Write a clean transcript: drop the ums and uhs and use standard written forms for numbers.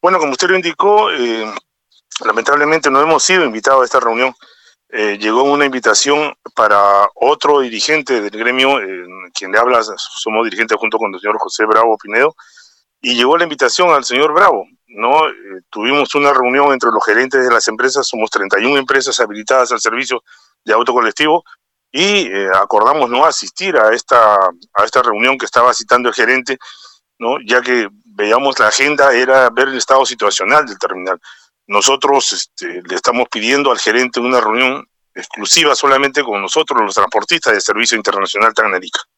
Bueno, como usted lo indicó, lamentablemente no hemos sido invitados a esta reunión. Llegó una invitación para otro dirigente del gremio, quien le habla, somos dirigentes junto con el señor José Bravo Pinedo, y llegó la invitación al señor Bravo, ¿no? Tuvimos una reunión entre los gerentes de las empresas, somos 31 empresas habilitadas al servicio de auto colectivo, y acordamos no asistir a esta reunión que estaba citando el gerente, ¿no? Ya que veíamos la agenda, era ver el estado situacional del terminal. Nosotros le estamos pidiendo al gerente una reunión exclusiva solamente con nosotros, los transportistas de Servicio Internacional Tecnérica.